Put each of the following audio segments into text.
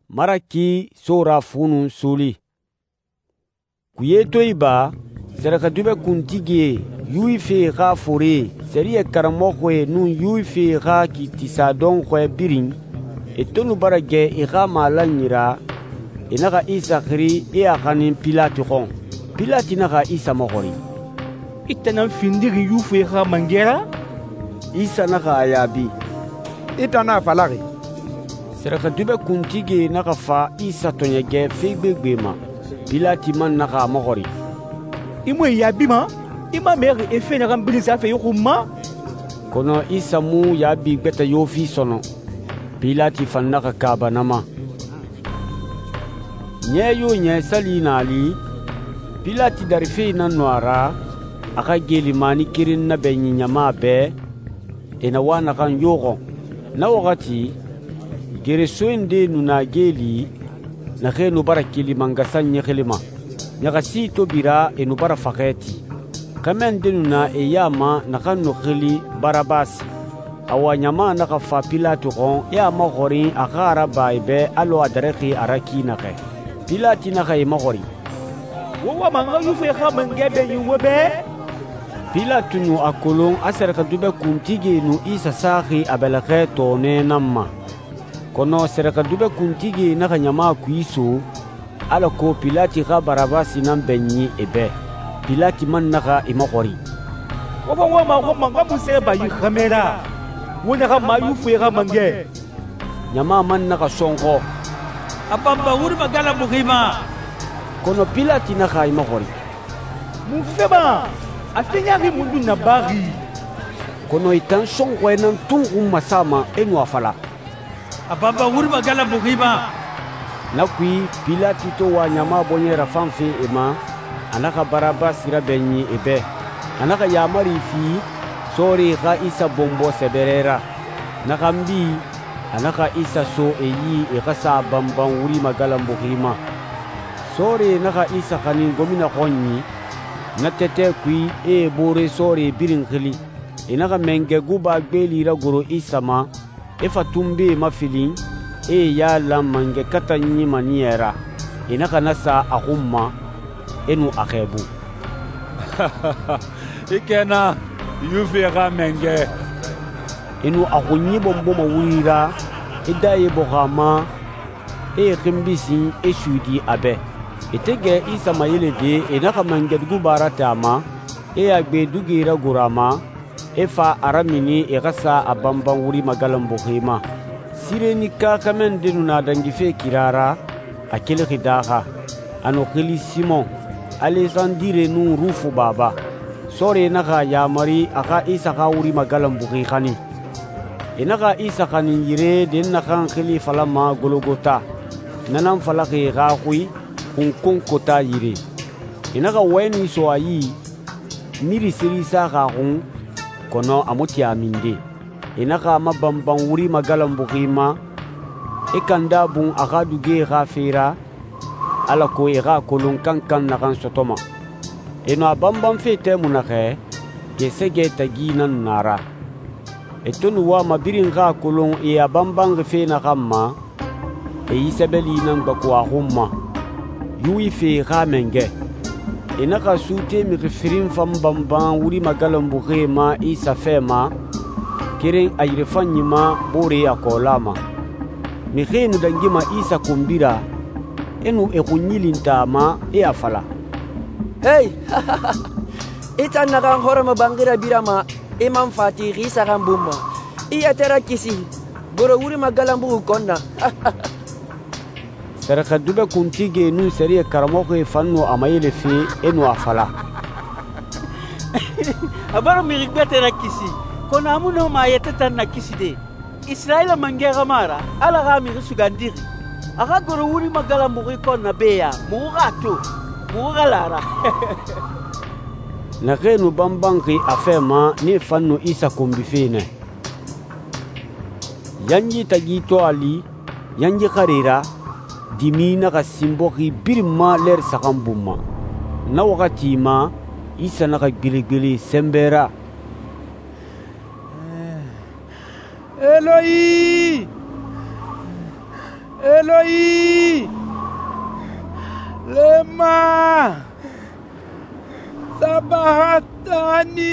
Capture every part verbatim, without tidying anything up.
maraki sora funun suli kuyeto iba seraka dube kuntige yuife ga fore seriye karamokwe nun yuife ga kitisa don kwe birin etonu barage iga malanyira inaga isa khiri e akanin pilati khon pilati naga isa mogori itana findiri yuife ga mangera isa naga ayabi itana falari seraka dube kuntige naga fa isa tonyege fegbegbema pilati man naga mogori imo yabi ma ima mere efe na rambilisa fe yokuma kono isa mu yabi beta yofi sono pilati fannaka kaba nama nyeyo nye sali nali pilati darife na noara aka geli mani kirin na benyi nyama be ena wana kan yogo na wakati gere soende nuna geli na khenu barakili mangasan nyekelima nyaka sito bira enu bara faketi kamen denuna e yama nakanu khili barabas awa nyama naka fa pilatu gon ya magori akara baibe alo adareki araki nake pilati naka e magori wowa manga yufu ya kama ngebe yuwebe pilatu nu akolon aserka dube kuntige nu isa sahi abelake tone namma kono serka dube kuntige naka nyama kuiso ala ko pilati ga barabasi nan benyi ebe pilati man naga imagori wowa wama ko manga museba yi khamera wona ga mayu fu ga mange nyama man naga songo abamba wuri magala muhima kono pilati naga imagori mufeba afinya ri mundu na bari kono itan songo nan tungu masama enu afala abamba wuri magala muhima nakui pilati to wa nyama bonyera fanfe ema anaka barabas ira benyi ebe anaka yamari fi sori ga isa bombo seberera nakambi anaka isa so eyi e gasa bamban wuri magalambo hima sori naka isa khanin gomina khonni na tete kui e bore sori birin khili inaka menge guba gbeli ra goro isa ma e fatumbe mafilin e ya la mange katanyi maniera inaka nasa ahumma enu akhebu ikena yufe ga menge enu akunyi bombo mawira idaye bogama e khimbisi e sudi abe itege isa mayele de inaka mange dugubara tama e agbe dugira gurama e fa aramini e gasa abamba wuri magalambo khima sireni ka kamen denu na dangife kirara akele khidaha ano khili simon alexandre nu rufu baba sore naka yamari aka isa ka wuri magalambo khani inaka isa khani yire den naka khili falama gologota nanam falaki ga khui kunkon kota yire inaka weni so ayi miri sirisa ga hun kono amoti aminde inaka mabamban wuri magalambo khima ikanda bun aka duge ga fera ala ko ira kolon kankan na kan sotoma eno abamban fete munake gesege tagina nara etonu wa mabirin ga kolon e abamban fe na kamma e isabeli nan bakwa humma yui fe ga menge inaka sute mi referin fam bamban wuri magalambo khema isa fema kirin ayrefanyima bore akolama mi khenu dangima isa kumbira enu ekunyilinta ma e afala hey ita nagan horama bangira birama imam fati risa gambumma iya tera kisi boro wuri magalambu konna seraka dube kuntige nu seriye karamoko fanno amayele fe enu afala abaro mi rigbetera kisi kona amuno ma yetata na kisi de israila mangera mara ala ga mi sugandiri aka goro wuri magalambu konna beya mugato mugalara na khenu bambanki afema ni fanno isa kumbifene yanji tagito ali yanji kharira dimina ka simboki birma ler sakambuma na wakati ma isa na ka giligili sembera Eloi Eloi, lema sabachthani.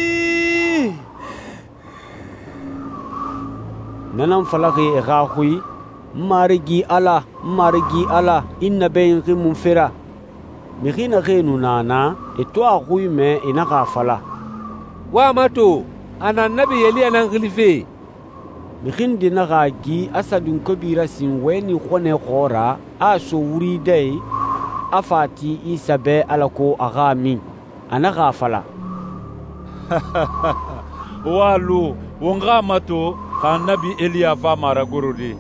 Nanan falaki e gahui marigi ala marigi ala inna bayin mun fera mihina genu nana eto ahui me ina gafala wa mato ana nabi Eliya nan khilife mihin dina gagi asadun kabira sin weni khone khora a so wuri dai afati isabe alako agami ana gafala walu wonga mato nabi Eliya fa mara gorodi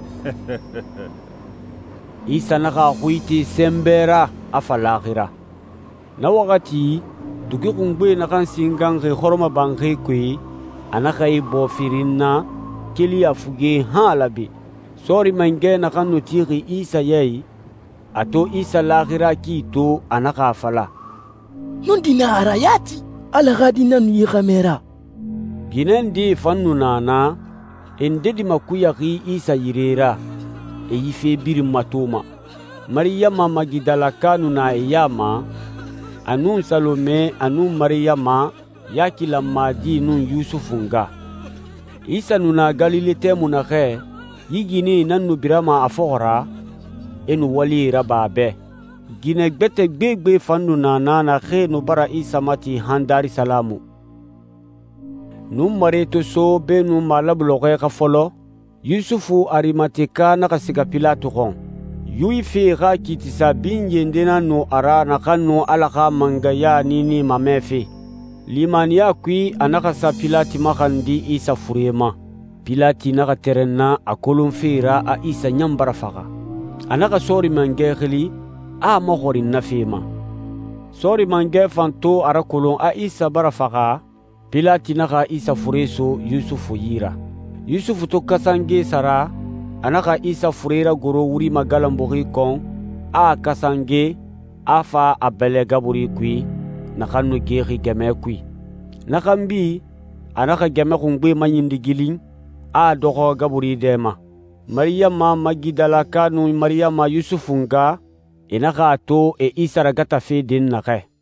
isa naga huiti sembera afalagira na wakati dugi kungbe na kan singang ke horoma bangke kwe anaka ibo firinna kili afuge halabi sori mange na kan notiri isa yei ato isa lagira kito anaka afala nundina arayati ala gadina nuyi kamera ginendi fannu nana endedi makuyaki isa yirera eyife biri matoma Maryama Magdala kanu na eyama anu Salome anu Maryama yakila madi nun Yusufunga isa nuna Galile temu na khe yigini nanu birama afora enu wali rababe gine gbete gbegbe fannu na na khe no bara isa mati handari salamu num mareto so benu malabloge ka folo Yusufu Arimatika na kasiga Pilato kon yui fi ga kitisa binyendena no ara na kanu alaka mangaya nini mamefi limania kui anaka sa Pilati makandi isa furema Pilati naka terenna akolon fira a isa nyambara faga anaka sori mangehli a mohori nafima sori mange fanto ara kolon a isa barafaga Pilati naka isa fureso Yusufu yira Yusufu to kasange sara anaka isa furera goro wuri magalambogi kon a kasange afa abele gaburi kui nakanu geri geme kui nakambi anaka geme kungbe manyindi gilin a dogo gaburi dema Maryama Magdala kanu Maryama Yusufunga inaka to e isa ragata fe din nake